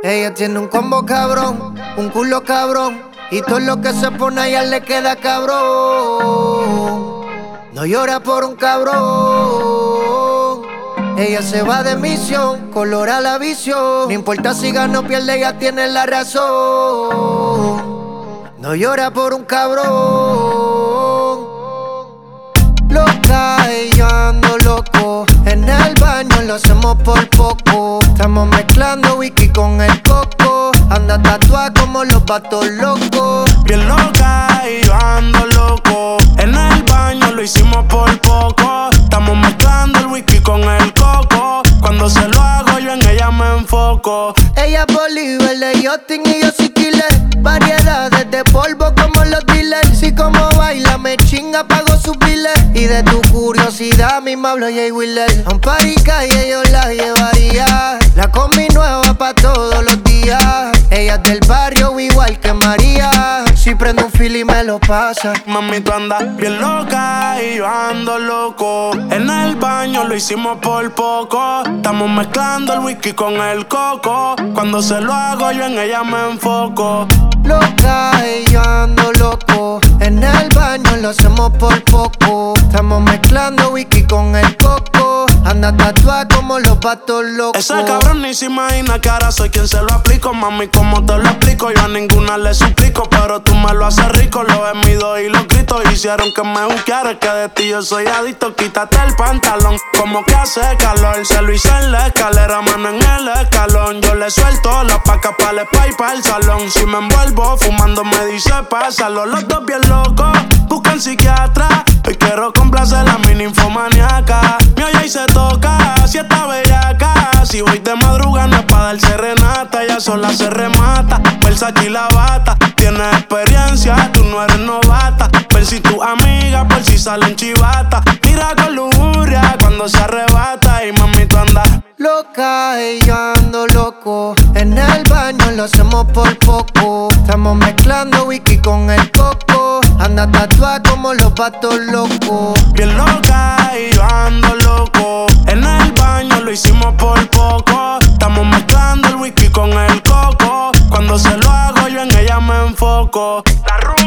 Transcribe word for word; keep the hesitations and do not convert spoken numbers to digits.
Ella tiene un combo cabrón, un culo cabrón, y todo lo que se pone a ella le queda cabrón. No llora por un cabrón. Ella se va de misión, colora la visión. No importa si gana o pierde, ella tiene la razón. No llora por un cabrón. Loca y yo ando loco. En el baño lo hacemos por poco. Estamos mezclando whisky con el coco. Anda tatuada como los patos locos. Bien loca y yo ando loco. En el baño lo hicimos por poco. Estamos mezclando el whisky con el coco. Cuando se lo hago yo en ella me enfoco. Ella es Bolívar de yachting y yo soy killer. Variedades de polvo como los dealers. Si como baila me chinga, pago sus biles. Y de tu curiosidad misma hablo Jay Wheeler. A un party calle yo la llevaría. La combi nueva pa' todos los días. Ella es del barrio igual que María. Si prendo un fil y me lo pasa. Mami, tú andas bien loca y yo ando loco. En el baño lo hicimos por poco. Estamos mezclando el whisky con el coco. Cuando se lo hago yo en ella me enfoco. Loca y yo ando loco. En el baño lo hacemos por poco. Estamos mezclando whisky con el coco. Anda tatuada como los patos locos. Ese cabrón ni se imagina que ahora soy quien se lo aplico. Mami, ¿cómo te lo explico? Yo a ninguna le suplico, pero tú me lo haces rico. Lo gemidos y los gritos hicieron que me buscara. Que de ti yo soy adicto, quítate el pantalón. Como que hace calor, se lo hice en la escalera, mano en el escalón. Yo le suelto la paca para el spa y para el salón. Si me envuelvo fumando me dice pásalo. Los dos bien locos, buscan psiquiatra. Hoy quiero complacer a mi ninfomaniaca. Mi olla y se toca, si está bellaca. Si voy de madrugada no es pa' dar serenata. Ella sola se remata, Versace y la bata. Tienes experiencia, tú no eres novata. Ven si tu amiga por si salen chivata. Mira con lujuria cuando se arrebata. Y mami, tú andas loca y yo ando loco. En el baño lo hacemos por poco. Estamos mezclando whisky con el coco. Anda tatuada como los patos locos. bien loca y yo ando loco. En el baño lo hicimos por poco. Estamos mezclando el whisky con el coco. Cuando se lo hago yo en ella me enfoco. La